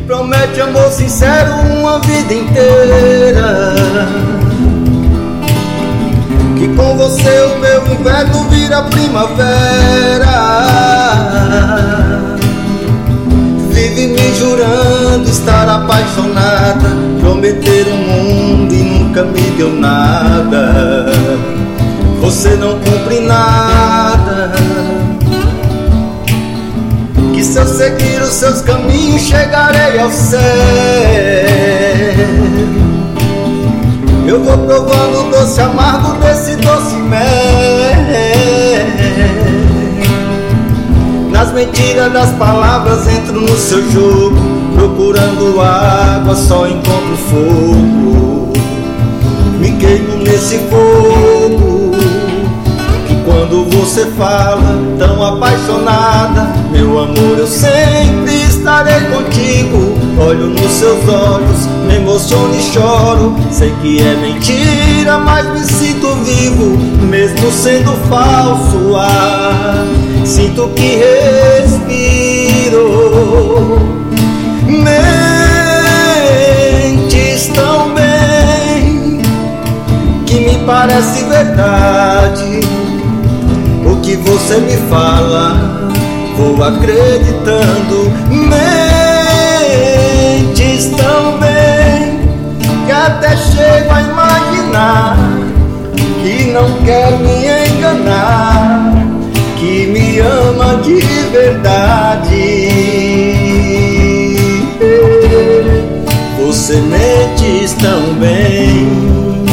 promete amor sincero uma vida inteira, que com você o meu inverno vira primavera. Vive me jurando estar apaixonada, prometer o mundo e nunca me deu nada. Você não cumpre nada, que se eu seguir os seus caminhos chegarei ao céu. Eu vou provando o doce amargo desse doce mel. Nas mentiras das palavras entro no seu jogo, procurando água só encontro fogo. Me queimo nesse fogo, que quando você fala tão apaixonada, meu amor, eu sempre estarei contigo. Olho nos seus olhos, me emociono e choro. Sei que é mentira, mas me sinto vivo, mesmo sendo falso ar. Sinto que respiro. Mentes tão bem, que me parece verdade. O que você me fala, vou acreditando. Mentes tão bem, que até chego a imaginar que não quer me enganar, que me ama de verdade. Você mentes tão bem.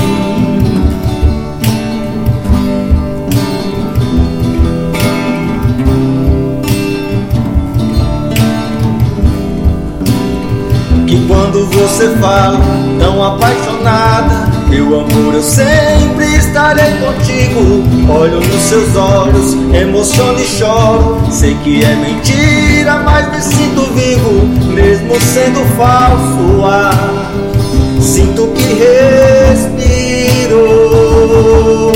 Que quando você fala tão apaixonada, meu amor, eu sempre estarei contigo. Olho nos seus olhos, emociono e choro. Sei que é mentira, mas me sinto vivo, mesmo sendo falso ar. Sinto que respiro.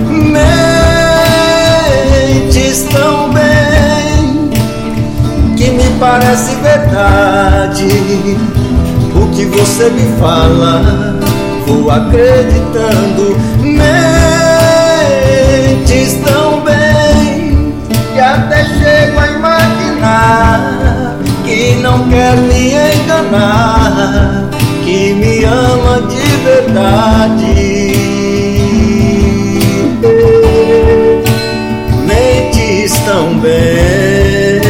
Mentes tão bem, que me parece verdade. O que você me fala, vou acreditando. Mentes tão bem, que até chego a imaginar que não quer me enganar, que me ama de verdade. Mentes tão bem.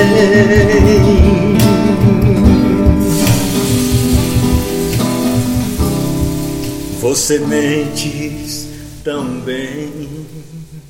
Você mentes tão bem.